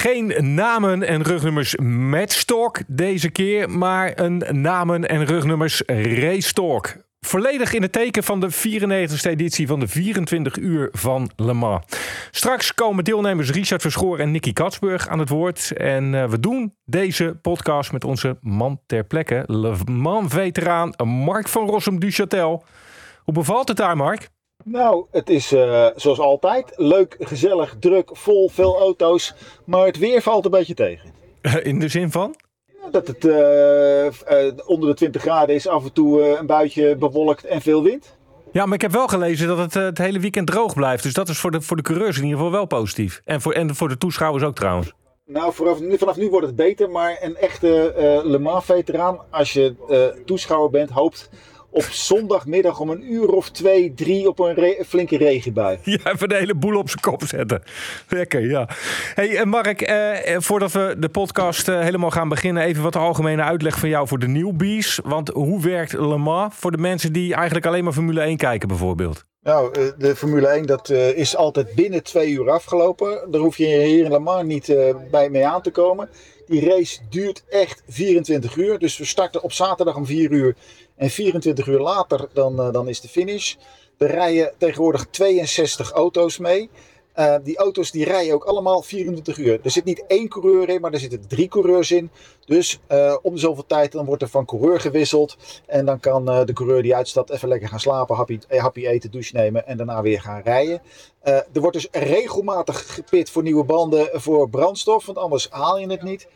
Geen namen en rugnummers matchtalk deze keer, maar een namen en rugnummers racetalk. Volledig in het teken van de 94e editie van de 24 uur van Le Mans. Straks komen deelnemers Richard Verschoor en Nicky Katsburg aan het woord. En we doen deze podcast met onze man ter plekke, Le Mans-veteraan Mark van Rossum-du-Châtel. Hoe bevalt het daar, Mark? Nou, het is zoals altijd leuk, gezellig, druk, vol, veel auto's. Maar het weer valt een beetje tegen. In de zin van? Dat het onder de 20 graden is, af en toe een buitje bewolkt en veel wind. Ja, maar ik heb wel gelezen dat het hele weekend droog blijft. Dus dat is voor de coureurs in ieder geval wel positief. En voor de toeschouwers ook trouwens. Nou, vanaf nu wordt het beter. Maar een echte Le Mans-veteraan, als je toeschouwer bent, hoopt op zondagmiddag om 2, 3 op een flinke regenbui. Ja, even de hele boel op zijn kop zetten. Lekker, ja. Hey Mark, voordat we de podcast helemaal gaan beginnen, even wat algemene uitleg van jou voor de newbies. Want hoe werkt Le Mans voor de mensen die eigenlijk alleen maar Formule 1 kijken bijvoorbeeld? Nou, de Formule 1 dat is altijd binnen 2 uur afgelopen. Daar hoef je hier in Le Mans niet mee aan te komen. Die race duurt echt 24 uur. Dus we starten op zaterdag om 4 uur. En 24 uur later dan is de finish. Er rijden tegenwoordig 62 auto's mee. Die auto's die rijden ook allemaal 24 uur. Er zit niet 1 coureur in, maar er zitten 3 coureurs in. Dus om de zoveel tijd dan wordt er van coureur gewisseld. En dan kan de coureur die uitstapt even lekker gaan slapen, happy eten, douche nemen en daarna weer gaan rijden. Er wordt dus regelmatig gepit voor nieuwe banden voor brandstof, want anders haal je het niet.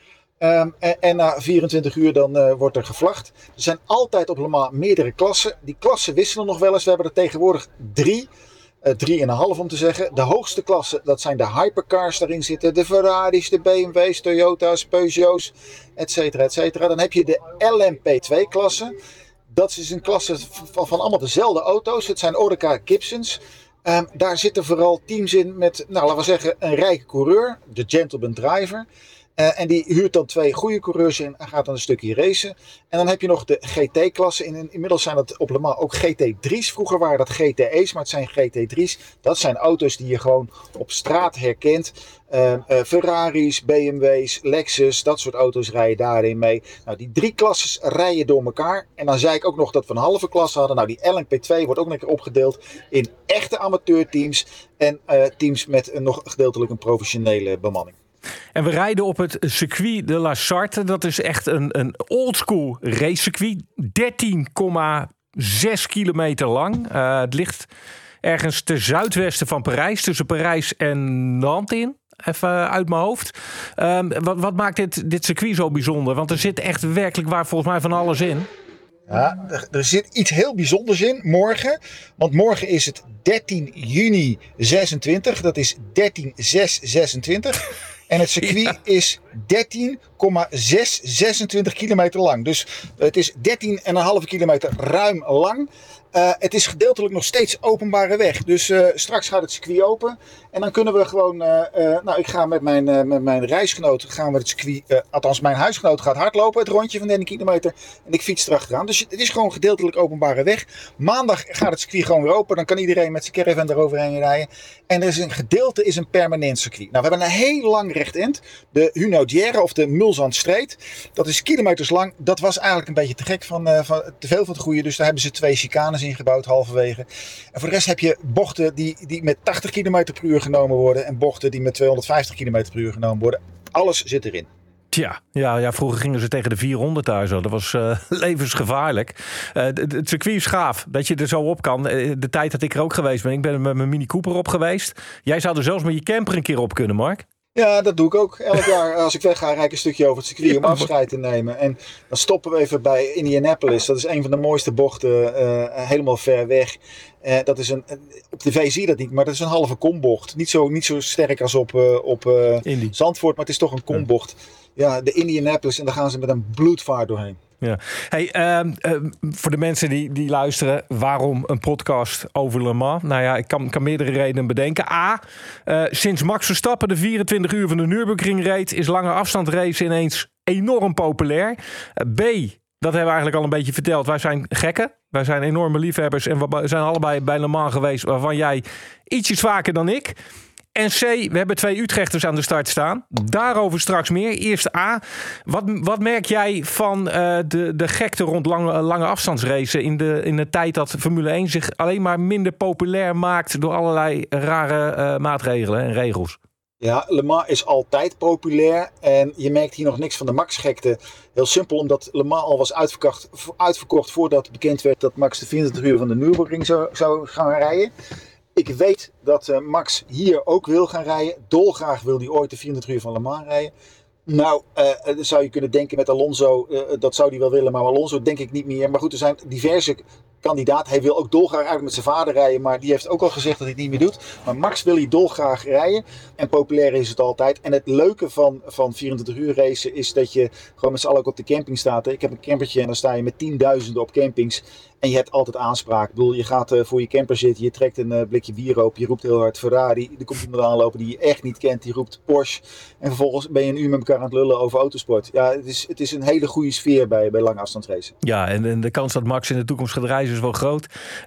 En na 24 uur dan wordt er gevlacht. Er zijn altijd op Le Mans meerdere klassen. Die klassen wisselen nog wel eens. We hebben er tegenwoordig 3. 3,5 om te zeggen. De hoogste klasse, dat zijn de hypercars. Daarin zitten de Ferraris, de BMW's, Toyota's, Peugeot's, etcetera, etcetera. Dan heb je de LMP2-klasse. Dat is een klasse van allemaal dezelfde auto's. Het zijn Oreca Gibsons. Daar zitten vooral teams in met, laten we zeggen, een rijke coureur. De gentleman driver. En die huurt dan 2 goede coureurs in en gaat dan een stukje racen. En dan heb je nog de GT-klasse. Inmiddels zijn dat op Le Mans ook GT3's. Vroeger waren dat GTE's, maar het zijn GT3's. Dat zijn auto's die je gewoon op straat herkent. Ferraris, BMW's, Lexus, dat soort auto's rijden daarin mee. Nou, die 3 klasses rijden door elkaar. En dan zei ik ook nog dat we een halve klasse hadden. Nou, die LMP2 wordt ook lekker opgedeeld in echte amateurteams. En teams met nog gedeeltelijk een professionele bemanning. En we rijden op het circuit de La Sarthe. Dat is echt een oldschool racecircuit. 13,6 kilometer lang. Het ligt ergens ten zuidwesten van Parijs. Tussen Parijs en Nantes in. Even uit mijn hoofd. Wat maakt dit circuit zo bijzonder? Want er zit echt werkelijk waar volgens mij van alles in. Ja, er zit iets heel bijzonders in morgen. Want morgen is het 13 juni 26. Dat is 13-6-26. En het circuit is 13,626 kilometer lang. Dus het is 13,5 kilometer ruim lang. Het is gedeeltelijk nog steeds openbare weg. Dus straks gaat het circuit open. En dan kunnen we gewoon... ik ga met mijn reisgenoot gaan we het circuit... althans, mijn huisgenoot gaat hardlopen. Het rondje van 13 kilometer. En ik fiets erachteraan. Dus het is gewoon gedeeltelijk openbare weg. Maandag gaat het circuit gewoon weer open. Dan kan iedereen met zijn caravan eroverheen rijden. En er is een gedeelte is een permanent circuit. Nou, we hebben een heel lang rechtend. De Hunaudière of de Mulsanne-Street. Dat is kilometers lang. Dat was eigenlijk een beetje te gek van te veel van het goede. Dus daar hebben ze 2 chicanes ingebouwd halverwege. En voor de rest heb je bochten die met 80 km per uur genomen worden. En bochten die met 250 km per uur genomen worden. Alles zit erin. Ja, vroeger gingen ze tegen de 400 daar zo. Dat was levensgevaarlijk. Het circuit is gaaf dat je er zo op kan. De tijd dat ik er ook geweest ben. Ik ben er met mijn Mini Cooper op geweest. Jij zou er zelfs met je camper een keer op kunnen, Mark. Ja, dat doe ik ook. Elk jaar als ik wegga, rijd ik een stukje over het circuit om afscheid te nemen. En dan stoppen we even bij Indianapolis. Dat is een van de mooiste bochten, helemaal ver weg. Dat is op tv zie je dat niet, maar dat is een halve kombocht. Niet zo sterk als op Zandvoort, maar het is toch een kombocht. Ja, de Indianapolis en daar gaan ze met een bloedvaart doorheen. Ja. Hey, voor de mensen die luisteren, waarom een podcast over Le Mans? Nou ja, ik kan meerdere redenen bedenken. A, sinds Max Verstappen de 24 uur van de Nürburgring reed, is lange afstand racen ineens enorm populair. B, dat hebben we eigenlijk al een beetje verteld. Wij zijn gekken. Wij zijn enorme liefhebbers en we zijn allebei bij Le Mans geweest, waarvan jij ietsjes vaker dan ik. En C, we hebben 2 Utrechters aan de start staan. Daarover straks meer. Eerst A. Wat merk jij van de gekte rond lange afstandsracen in de tijd dat Formule 1 zich alleen maar minder populair maakt door allerlei rare maatregelen en regels? Ja, Le Mans is altijd populair en je merkt hier nog niks van de Max-gekte. Heel simpel, omdat Le Mans al was uitverkocht voordat bekend werd dat Max de 24 uur van de Nürburgring zou gaan rijden. Ik weet dat Max hier ook wil gaan rijden. Dolgraag wil hij ooit de 24 uur van Le Mans rijden. Nou, dan zou je kunnen denken met Alonso, dat zou hij wel willen, maar Alonso denk ik niet meer. Maar goed, er zijn diverse kandidaten. Hij wil ook dolgraag eigenlijk met zijn vader rijden, maar die heeft ook al gezegd dat hij het niet meer doet. Maar Max wil hij dolgraag rijden en populair is het altijd. En het leuke van 24 uur racen is dat je gewoon met z'n allen ook op de camping staat. Ik heb een campertje en dan sta je met tienduizenden op campings. En je hebt altijd aanspraak. Ik bedoel, je gaat voor je camper zitten, je trekt een blikje bier open, je roept heel hard Ferrari. Er komt iemand aanlopen die je echt niet kent, die roept Porsche. En vervolgens ben je een uur met elkaar aan het lullen over autosport. Ja, het is een hele goede sfeer bij lange afstandsracen. Ja, en de kans dat Max in de toekomst gaat reizen is wel groot.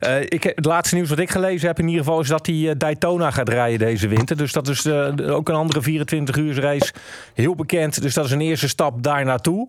Het laatste nieuws wat ik gelezen heb in ieder geval is dat hij Daytona gaat rijden deze winter. Dus dat is ook een andere 24 uur race. Heel bekend, dus dat is een eerste stap daar naartoe.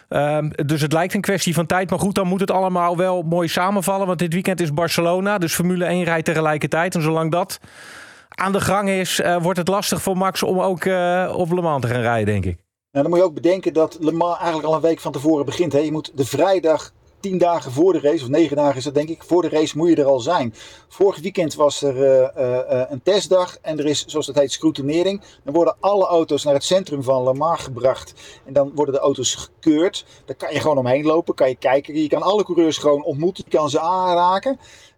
Dus het lijkt een kwestie van tijd. Maar goed, dan moet het allemaal wel mooi samenvallen. Want dit weekend is Barcelona, dus Formule 1 rijdt tegelijkertijd. En zolang dat aan de gang is, wordt het lastig voor Max om ook op Le Mans te gaan rijden, denk ik. Nou, dan moet je ook bedenken dat Le Mans eigenlijk al een week van tevoren begint. Hè? Je moet de vrijdag 10 dagen voor de race, of 9 dagen is dat denk ik, voor de race moet je er al zijn. Vorig weekend was er een testdag en er is, zoals dat heet, scrutinering. Dan worden alle auto's naar het centrum van Le Mans gebracht en dan worden de auto's gekeurd. Daar kan je gewoon omheen lopen, kan je kijken. Je kan alle coureurs gewoon ontmoeten, je kan ze aanraken.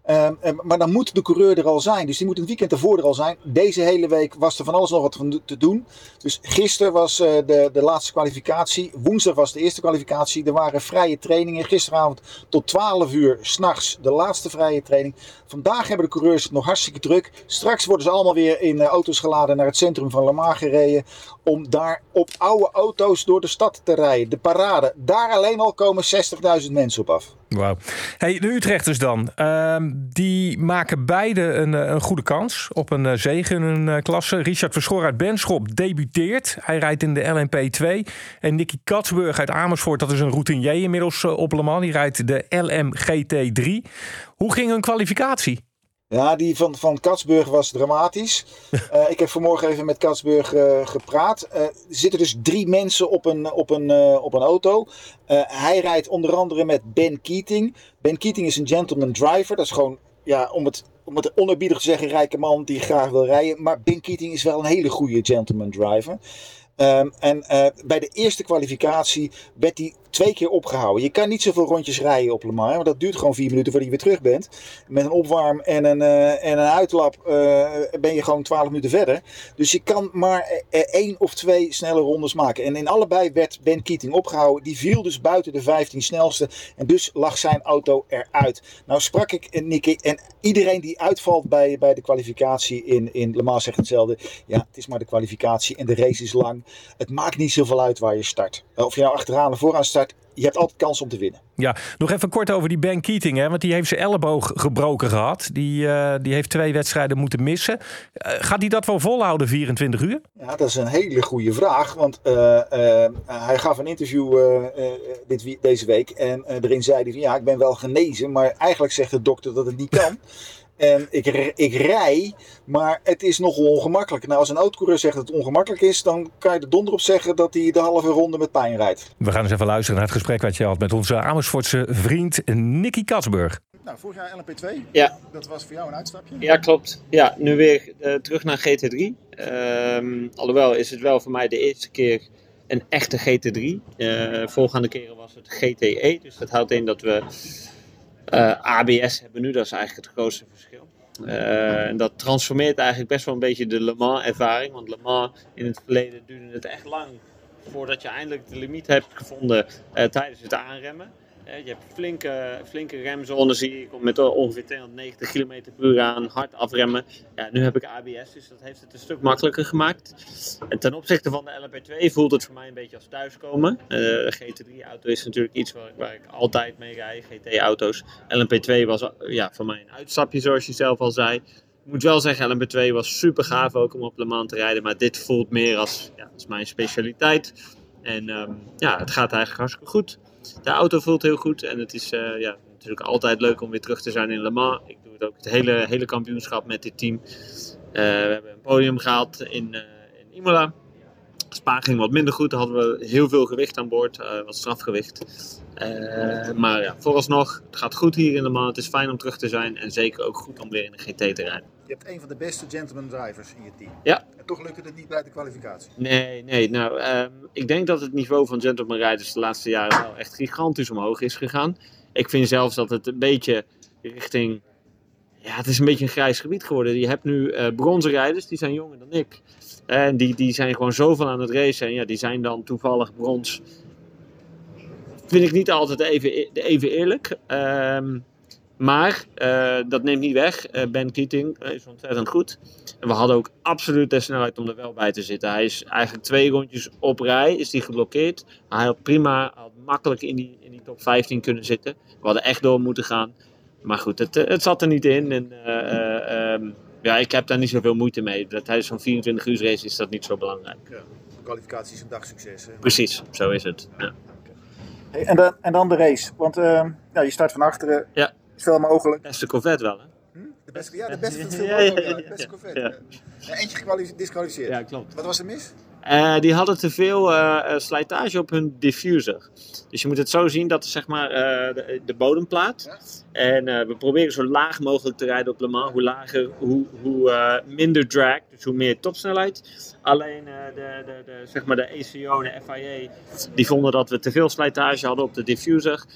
Maar dan moet de coureur er al zijn. Dus die moet een weekend ervoor er al zijn. Deze hele week was er van alles nog wat te doen. Dus gisteren was de laatste kwalificatie. Woensdag was de eerste kwalificatie. Er waren vrije trainingen. Gisteravond tot 12 uur 's nachts de laatste vrije training. Vandaag hebben de coureurs het nog hartstikke druk. Straks worden ze allemaal weer in auto's geladen naar het centrum van Le Mans gereden. Om daar op oude auto's door de stad te rijden. De parade. Daar alleen al komen 60.000 mensen op af. Wauw. Hey, de Utrechters dan. Die maken beide een goede kans op een zege in hun klasse. Richard Verschoor uit Benschop debuteert. Hij rijdt in de LMP2. En Nicky Katsburg uit Amersfoort, dat is een routinier inmiddels op Le Mans. Die rijdt de LMGT3. Hoe ging hun kwalificatie? Ja, die van Katsburg was dramatisch. Ik heb vanmorgen even met Katsburg gepraat. Er zitten dus 3 mensen op een auto. Hij rijdt onder andere met Ben Keating. Ben Keating is een gentleman driver. Dat is gewoon, ja, om het onerbiedig te zeggen, rijke man die graag wil rijden. Maar Ben Keating is wel een hele goede gentleman driver. Bij de eerste kwalificatie werd hij 2 keer opgehouden. Je kan niet zoveel rondjes rijden op Le Mans, want dat duurt gewoon 4 minuten voordat je weer terug bent. Met een opwarm en een uitlap ben je gewoon 12 minuten verder. Dus je kan maar 1 of 2 snelle rondes maken. En in allebei werd Ben Keating opgehouden. Die viel dus buiten de 15 snelste en dus lag zijn auto eruit. Nou sprak ik Nicky en iedereen die uitvalt bij de kwalificatie in Le Mans zegt hetzelfde. Ja, het is maar de kwalificatie en de race is lang. Het maakt niet zoveel uit waar je start. Of je nou achteraan of vooraan start, je hebt altijd kans om te winnen. Ja, nog even kort over die Ben Keating, hè? Want die heeft zijn elleboog gebroken gehad. Die heeft 2 wedstrijden moeten missen. Gaat hij dat wel volhouden, 24 uur? Ja, dat is een hele goede vraag. Want hij gaf een interview deze week. En erin zei hij van ja, ik ben wel genezen. Maar eigenlijk zegt de dokter dat het niet kan. En ik rij, maar het is nogal ongemakkelijk. Nou, als een oud-coureur zegt dat het ongemakkelijk is, dan kan je er donder op zeggen dat hij de halve ronde met pijn rijdt. We gaan eens even luisteren naar het gesprek wat je had met onze Amersfoortse vriend Nicky Katsburg. Nou, vorig jaar LMP2. Ja. Dat was voor jou een uitstapje. Ja, klopt. Ja, nu weer terug naar GT3. Alhoewel is het wel voor mij de eerste keer een echte GT3. Voorgaande keren was het GTE. Dus dat houdt in dat we ABS hebben nu. Dat is eigenlijk het grootste verschil. En dat transformeert eigenlijk best wel een beetje de Le Mans ervaring. Want Le Mans in het verleden duurde het echt lang voordat je eindelijk de limiet hebt gevonden tijdens het aanremmen. Je hebt flinke remzones hier. Je komt met ongeveer 290 km per uur aan, hard afremmen. Ja, nu heb ik ABS, dus dat heeft het een stuk makkelijker gemaakt. En ten opzichte van de LMP2 voelt het voor mij een beetje als thuiskomen. De GT3-auto is natuurlijk iets waar ik altijd mee rijd, GT-auto's. LMP2 was voor mij een uitstapje, zoals je zelf al zei. Ik moet wel zeggen, LMP2 was super gaaf ook om op Le Mans te rijden. Maar dit voelt meer als mijn specialiteit. En het gaat eigenlijk hartstikke goed. De auto voelt heel goed. En het is natuurlijk altijd leuk om weer terug te zijn in Le Mans. Ik doe het ook het hele kampioenschap met dit team. We hebben een podium gehaald in Imola. Spa ging wat minder goed. Daar hadden we heel veel gewicht aan boord. Wat strafgewicht. Maar ja, vooralsnog, het gaat goed hier in Le Mans. Het is fijn om terug te zijn. En zeker ook goed om weer in de GT te rijden. Je hebt een van de beste gentleman drivers in je team. Ja. En toch lukt het niet bij de kwalificatie. Nee. Nou, ik denk dat het niveau van gentleman rijders de laatste jaren wel echt gigantisch omhoog is gegaan. Ik vind zelfs dat het een beetje richting... Ja, het is een beetje een grijs gebied geworden. Je hebt nu bronzen rijders, die zijn jonger dan ik. En die zijn gewoon zoveel aan het racen. En ja, die zijn dan toevallig brons. Vind ik niet altijd even eerlijk. Maar dat neemt niet weg. Ben Keating is ontzettend goed. En we hadden ook absoluut de snelheid om er wel bij te zitten. Hij is eigenlijk 2 rondjes op rij is die geblokkeerd. Hij had makkelijk in die top 15 kunnen zitten. We hadden echt door moeten gaan. Maar goed, het zat er niet in. En ik heb daar niet zoveel moeite mee. Tijdens zo'n 24 uur race is dat niet zo belangrijk. Ja, de kwalificatie is een dagsucces. Hè? Precies, zo is het. Ja. Hey, en dan de race. Want je start van achteren. Ja. Zoveel mogelijk. Beste Corvette wel, hè? De beste van het veel Ja. De beste Corvette. Ja, eentje gedisqualificeerd. Ja, klopt. Wat was er mis? Die hadden te veel slijtage op hun diffuser. Dus je moet het zo zien dat zeg maar de bodemplaat. Ja. En we proberen zo laag mogelijk te rijden op Le Mans. Hoe lager, hoe minder drag. Dus hoe meer topsnelheid. Alleen de ACO, de FIA, die vonden dat we te veel slijtage hadden op de diffuser.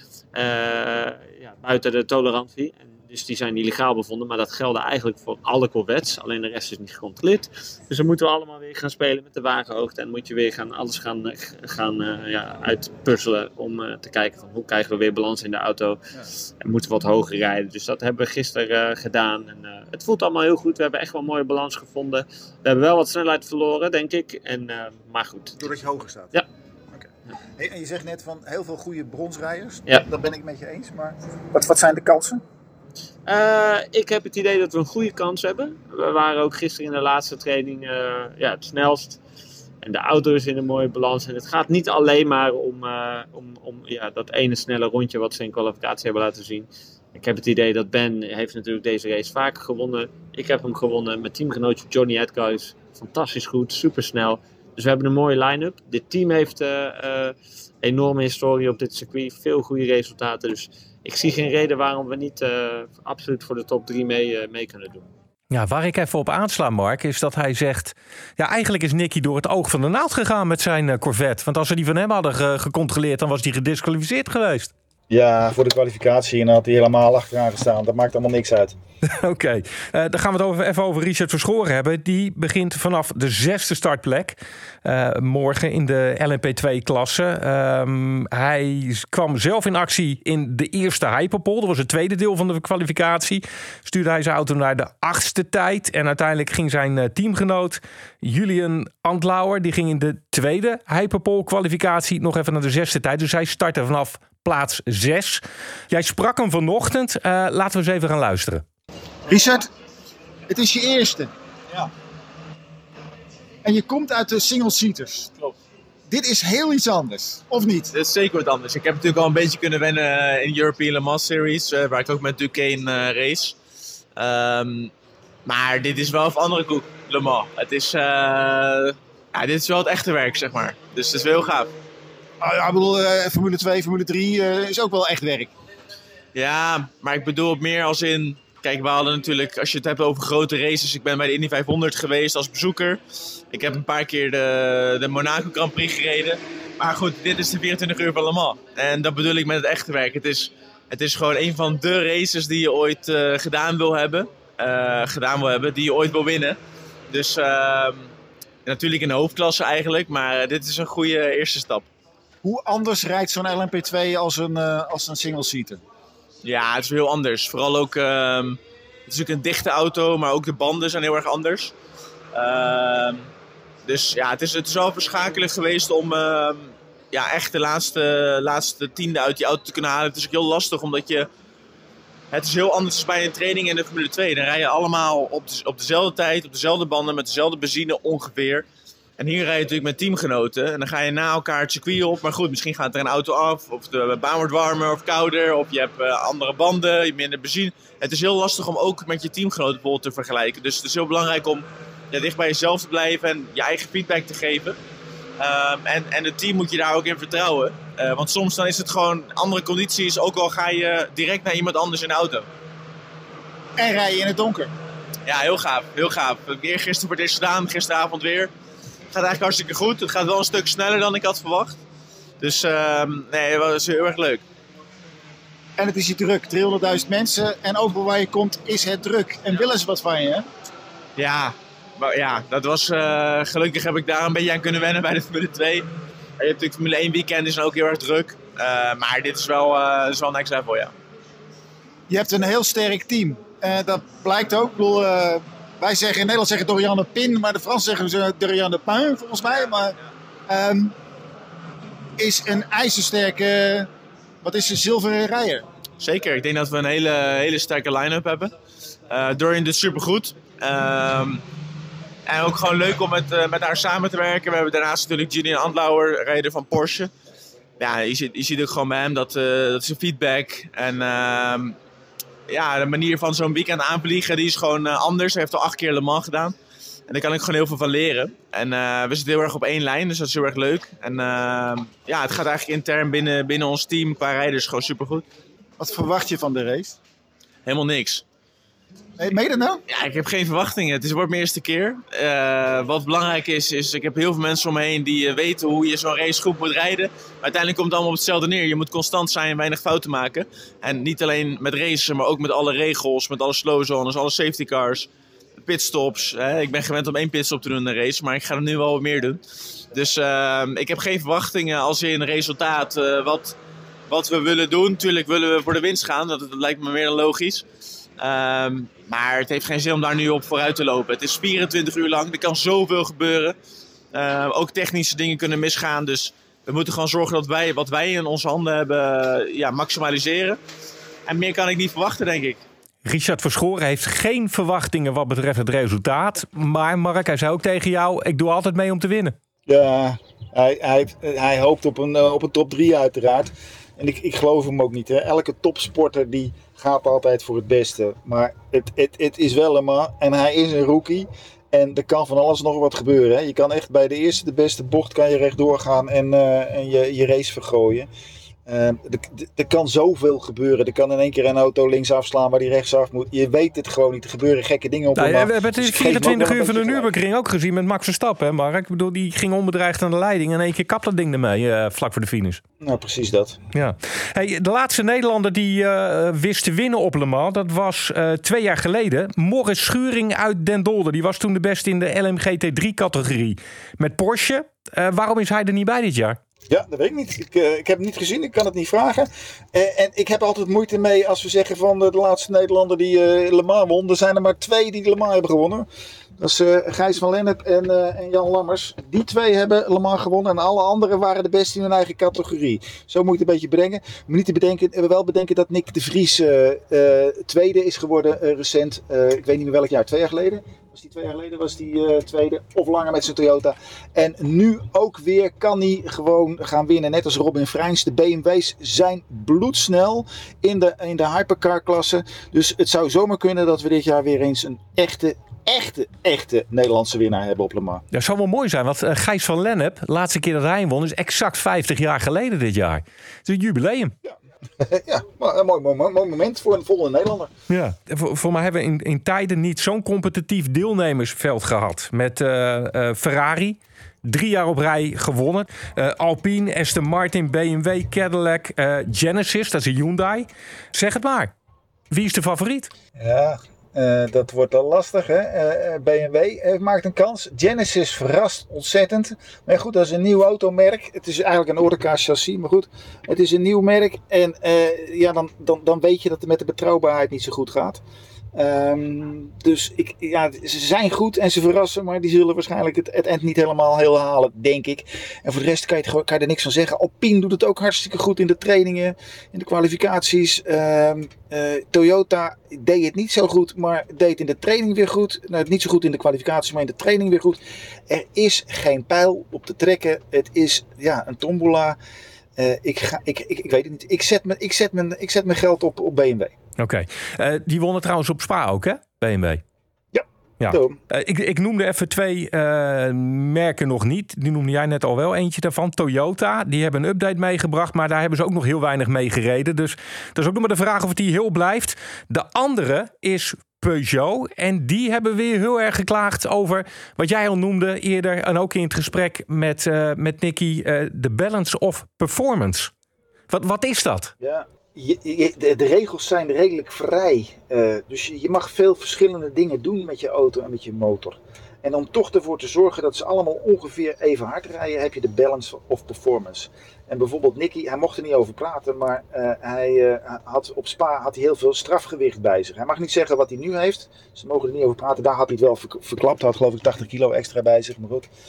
Buiten de tolerantie. Dus die zijn illegaal bevonden, maar dat geldde eigenlijk voor alle Corvettes. Alleen de rest is niet gecontroleerd. Dus dan moeten we allemaal weer gaan spelen met de wagenhoogte. En moet je weer alles gaan uitpuzzelen om te kijken van hoe krijgen we weer balans in de auto. Ja. En moeten we wat hoger rijden. Dus dat hebben we gisteren gedaan. En, het voelt allemaal heel goed. We hebben echt wel een mooie balans gevonden. We hebben wel wat snelheid verloren, denk ik. Maar goed. Doordat je hoger staat? Ja. Hey, en je zegt net van heel veel goede bronsrijders. Ja. Dat ben ik met je eens. Maar wat zijn de kansen? Ik heb het idee dat we een goede kans hebben. We waren ook gisteren in de laatste training het snelst. En de auto is in een mooie balans. En het gaat niet alleen maar om dat ene snelle rondje wat ze in kwalificatie hebben laten zien. Ik heb het idee dat Ben heeft natuurlijk deze race vaker gewonnen. Ik heb hem gewonnen. Mijn teamgenootje Johnny Edgar is fantastisch goed, supersnel. Dus we hebben een mooie line-up. Dit team heeft enorme historie op dit circuit. Veel goede resultaten. Dus ik zie geen reden waarom we niet absoluut voor de top 3 mee kunnen doen. Ja, waar ik even op aansla, Mark, is dat hij zegt... Ja, eigenlijk is Nicky door het oog van de naald gegaan met zijn Corvette. Want als ze die van hem hadden gecontroleerd, dan was die gedisqualificeerd geweest. Ja, voor de kwalificatie en dan had hij helemaal achteraan gestaan. Dat maakt allemaal niks uit. Oké, dan gaan we het even over Richard Verschoren hebben. Die begint vanaf de 6e startplek morgen in de LMP2-klasse. Hij kwam zelf in actie in de eerste hyperpole. Dat was het tweede deel van de kwalificatie. Stuurde hij zijn auto naar de 8e tijd. En uiteindelijk ging zijn teamgenoot Julian Andlauer... die ging in de tweede hyperpole-kwalificatie nog even naar de 6e tijd. Dus hij startte vanaf plaats 6. Jij sprak hem vanochtend. Laten we eens even gaan luisteren. Richard, het is je eerste. Ja. En je komt uit de single-seaters. Klopt. Dit is heel iets anders, of niet? Dit is zeker wat anders. Ik heb natuurlijk al een beetje kunnen wennen in de European Le Mans Series, waar ik ook met Duquesne race. Maar dit is wel een andere koek, Le Mans. Het is, dit is wel het echte werk, zeg maar. Dus het is wel heel gaaf. Ik bedoel, Formule 2, Formule 3 is ook wel echt werk. Ja, maar ik bedoel het meer als in... Kijk, we hadden natuurlijk, als je het hebt over grote races... Ik ben bij de Indy 500 geweest als bezoeker. Ik heb een paar keer de Monaco Grand Prix gereden. Maar goed, dit is de 24 uur van Le Mans. En dat bedoel ik met het echte werk. Het is gewoon een van de races die je ooit gedaan wil hebben. Die je ooit wil winnen. Dus natuurlijk in de hoofdklasse eigenlijk. Maar dit is een goede eerste stap. Hoe anders rijdt zo'n LMP2 als een single-seater? Ja, het is heel anders. Vooral ook, het is natuurlijk een dichte auto, maar ook de banden zijn heel erg anders. Dus ja, het is wel verschakelig geweest om echt de laatste tiende uit die auto te kunnen halen. Het is ook heel lastig, omdat je Het is heel anders dan bij een training in de Formule 2. Dan rij je allemaal op dezelfde tijd, op dezelfde banden, met dezelfde benzine ongeveer. En hier rij je natuurlijk met teamgenoten. En dan ga je na elkaar het circuit op. Maar goed, misschien gaat er een auto af. Of de baan wordt warmer of kouder. Of je hebt andere banden, je hebt minder benzine. Het is heel lastig om ook met je teamgenoten bijvoorbeeld te vergelijken. Dus het is heel belangrijk om dicht bij jezelf te blijven en je eigen feedback te geven. En het team moet je daar ook in vertrouwen. Want soms dan is het gewoon andere condities. Ook al ga je direct naar iemand anders in de auto. En rij je in het donker. Ja, heel gaaf. Heel gaaf. Dat heb ik eergisteren voor het eerst gedaan. Gisteravond weer. Het gaat eigenlijk hartstikke goed. Het gaat wel een stuk sneller dan ik had verwacht. Dus nee, het was heel erg leuk. En het is hier druk. 300.000 mensen. En overal waar je komt is het druk. En willen ze wat van je, hè? Ja, maar ja, dat was... gelukkig heb ik daar een beetje aan kunnen wennen bij de Formule 2. Je hebt natuurlijk Formule 1 weekend, is dan ook heel erg druk. Maar dit is wel next level, ja. Je hebt een heel sterk team. Dat blijkt ook. Ik bedoel, wij zeggen in Nederland zeggen Dorian de Pin, maar de Fransen zeggen ze Dorian de Pin, volgens mij. Maar is een ijzersterke, wat is een zilveren rijder? Zeker, ik denk dat we een hele sterke line-up hebben. Dorian doet supergoed. En ook gewoon leuk om met haar samen te werken. We hebben daarnaast natuurlijk Julian Andlauer, rijder van Porsche. Ja, je ziet ook gewoon bij hem dat zijn feedback en de manier van zo'n weekend aanvliegen, die is gewoon anders. Hij heeft al 8 keer Le Mans gedaan. En daar kan ik gewoon heel veel van leren. En we zitten heel erg op één lijn, dus dat is heel erg leuk. En het gaat eigenlijk intern binnen ons team qua rijders gewoon supergoed. Wat verwacht je van de race? Helemaal niks. Nee, meen je dat nou? Ja, ik heb geen verwachtingen. Het wordt mijn eerste keer. Wat belangrijk is ik heb heel veel mensen om me heen die weten hoe je zo'n race goed moet rijden. Maar uiteindelijk komt het allemaal op hetzelfde neer. Je moet constant zijn en weinig fouten maken. En niet alleen met racen, maar ook met alle regels, met alle slow zones, alle safety cars, pitstops. Ik ben gewend om 1 pitstop te doen in een race, maar ik ga er nu wel wat meer doen. Dus ik heb geen verwachtingen als in resultaat wat we willen doen. Tuurlijk willen we voor de winst gaan, dat lijkt me meer dan logisch. Maar het heeft geen zin om daar nu op vooruit te lopen. Het is 24 uur lang, er kan zoveel gebeuren. Ook technische dingen kunnen misgaan. Dus we moeten gewoon zorgen dat wat wij in onze handen hebben maximaliseren. En meer kan ik niet verwachten, denk ik. Richard Verschoren heeft geen verwachtingen wat betreft het resultaat. Maar Mark, hij zei ook tegen jou, ik doe altijd mee om te winnen. Ja, hij hoopt op een top 3 uiteraard. En ik geloof hem ook niet. Hè. Elke topsporter die gaat altijd voor het beste. Maar het is wel een man en hij is een rookie. En er kan van alles nog wat gebeuren. Hè. Je kan echt bij de beste bocht kan je rechtdoor gaan en je race vergooien. Er kan zoveel gebeuren. Er kan in één keer een auto links afslaan waar die rechtsaf moet. Je weet het gewoon niet. Er gebeuren gekke dingen op de we baan. hebben het 24 uur van de Nürburgring ook gezien met Max Verstappen, hè Mark? Ik bedoel, die ging onbedreigd aan de leiding en in één keer kapt dat ding ermee vlak voor de finish. Nou, precies dat. Ja. Hey, de laatste Nederlander die wist te winnen op Le Mans, dat was 2 jaar geleden. Morris Schuring uit Den Dolder. Die was toen de beste in de LMGT3-categorie. Met Porsche. Waarom is hij er niet bij dit jaar? Ja, dat weet ik niet. Ik heb het niet gezien, ik kan het niet vragen. En ik heb altijd moeite mee als we zeggen van de laatste Nederlander die Le Mans won. Er zijn er maar 2 die Le Mans hebben gewonnen. Dat is Gijs van Lennep en Jan Lammers. Die 2 hebben Le Mans gewonnen en alle anderen waren de beste in hun eigen categorie. Zo moet je het een beetje bedenken. We moeten wel bedenken dat Nick de Vries tweede is geworden recent. Ik weet niet meer welk jaar, 2 jaar geleden. Was die 2 jaar geleden, was die tweede of langer met zijn Toyota. En nu ook weer kan hij gewoon gaan winnen. Net als Robin Freins. De BMW's zijn bloedsnel in de hypercar klasse. Dus het zou zomaar kunnen dat we dit jaar weer eens een echte Nederlandse winnaar hebben op Le Mans. Dat zou wel mooi zijn, want Gijs van Lennep, de laatste keer dat hij won, is exact 50 jaar geleden dit jaar. Het is een jubileum. Ja. Ja, maar een mooi moment voor een volgende Nederlander. Ja, voor mij hebben we in tijden niet zo'n competitief deelnemersveld gehad. Met Ferrari, 3 jaar op rij gewonnen. Alpine, Aston Martin, BMW, Cadillac, Genesis, dat is een Hyundai. Zeg het maar. Wie is de favoriet? Ja, dat wordt al lastig, hè. BMW maakt een kans. Genesis verrast ontzettend. Maar goed, dat is een nieuw automerk. Het is eigenlijk een Oreca chassis, maar goed. Het is een nieuw merk. En dan weet je dat het met de betrouwbaarheid niet zo goed gaat. Dus ze zijn goed en ze verrassen, maar die zullen waarschijnlijk het eind niet helemaal heel halen, denk ik. En voor de rest kan je er niks van zeggen. Alpine doet het ook hartstikke goed in de trainingen, in de kwalificaties. Toyota deed het niet zo goed, maar deed in de training weer goed. Nou, niet zo goed in de kwalificaties, maar in de training weer goed. Er is geen pijl op te trekken. Het is een tombola. Ik weet het niet. Ik zet mijn geld op BMW. Oké. Die wonnen trouwens op Spa ook, hè? BMW. Ja. Ik noemde even 2 merken nog niet. Die noemde jij net al wel. Eentje daarvan, Toyota. Die hebben een update meegebracht, maar daar hebben ze ook nog heel weinig mee gereden. Dus dat is ook nog maar de vraag of het die heel blijft. De andere is Peugeot. En die hebben weer heel erg geklaagd over wat jij al noemde eerder. En ook in het gesprek met Nicky. De balance of performance. Wat is dat? Ja. De regels zijn redelijk vrij. Dus je mag veel verschillende dingen doen met je auto en met je motor. En om toch ervoor te zorgen dat ze allemaal ongeveer even hard rijden, heb je de balance of performance. En bijvoorbeeld Nicky, hij mocht er niet over praten, maar hij had op Spa heel veel strafgewicht bij zich. Hij mag niet zeggen wat hij nu heeft. Ze mogen er niet over praten. Daar had hij het wel verklapt. Hij had geloof ik 80 kilo extra bij zich. Maar goed.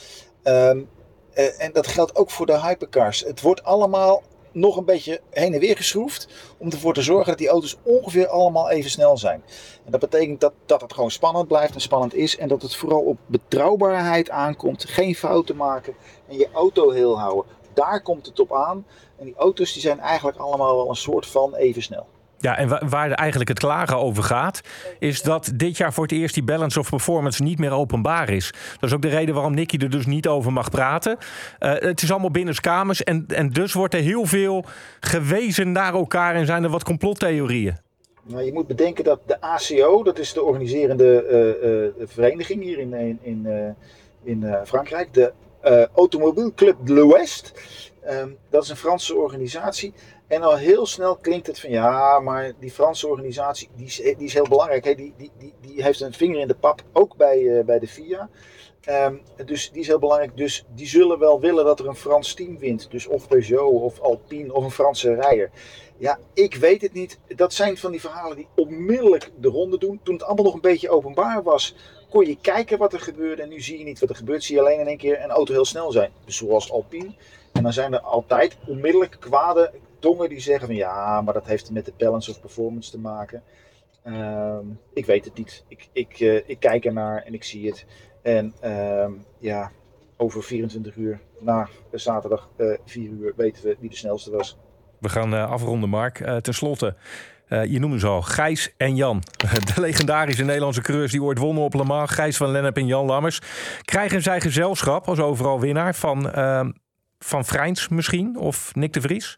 En dat geldt ook voor de hypercars. Het wordt allemaal nog een beetje heen en weer geschroefd om ervoor te zorgen dat die auto's ongeveer allemaal even snel zijn. En dat betekent dat het gewoon spannend blijft en spannend is en dat het vooral op betrouwbaarheid aankomt, geen fouten maken en je auto heel houden. Daar komt het op aan en die auto's die zijn eigenlijk allemaal wel een soort van even snel. Ja, en waar eigenlijk het klagen over gaat, is dat dit jaar voor het eerst die balance of performance niet meer openbaar is. Dat is ook de reden waarom Nicky er dus niet over mag praten. Het is allemaal binnenskamers en dus wordt er heel veel gewezen naar elkaar en zijn er wat complottheorieën. Nou, je moet bedenken dat de ACO, dat is de organiserende vereniging hier in Frankrijk, de Automobile Club de l'Ouest, dat is een Franse organisatie. En al heel snel klinkt het van maar die Franse organisatie die is heel belangrijk. Hè? Die heeft een vinger in de pap, ook bij de FIA. Dus die is heel belangrijk. Dus die zullen wel willen dat er een Frans team wint. Dus of Peugeot of Alpine of een Franse rijder. Ja, ik weet het niet. Dat zijn van die verhalen die onmiddellijk de ronde doen. Toen het allemaal nog een beetje openbaar was, kon je kijken wat er gebeurde. En nu zie je niet wat er gebeurt. Zie je alleen in één keer een auto heel snel zijn. Dus zoals Alpine. En dan zijn er altijd onmiddellijk kwade tongen die zeggen van maar dat heeft met de balance of performance te maken. Ik weet het niet. Ik kijk ernaar en ik zie het. En over 24 uur na zaterdag 4 uur weten we wie de snelste was. We gaan afronden, Mark. Ten slotte, je noemde ze al, Gijs en Jan. De legendarische Nederlandse coureurs die ooit wonnen op Le Mans. Gijs van Lennep en Jan Lammers. Krijgen zij gezelschap als overal winnaar van Freins misschien? Of Nick de Vries?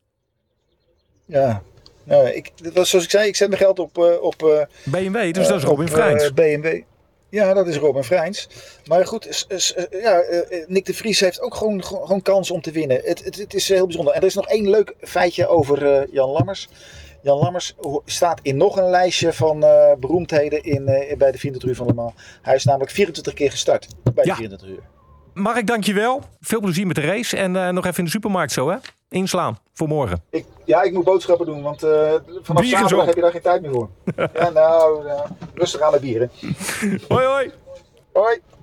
Ja, zoals ik zei, ik zet mijn geld op BMW, dus dat is Robin Freins. BMW. Ja, dat is Robin Freins. Maar goed, Nick de Vries heeft ook gewoon kans om te winnen. Het is heel bijzonder. En er is nog 1 leuk feitje over Jan Lammers. Jan Lammers staat in nog een lijstje van beroemdheden bij de 24 uur van Le Mans. Hij is namelijk 24 keer gestart bij de 24 uur. Mark, dankjewel. Veel plezier met de race. En nog even in de supermarkt zo, hè? Inslaan voor morgen. Ik moet boodschappen doen, want vanaf zaterdag heb je daar geen tijd meer voor. Rustig aan de bieren. Hoi, hoi. Hoi.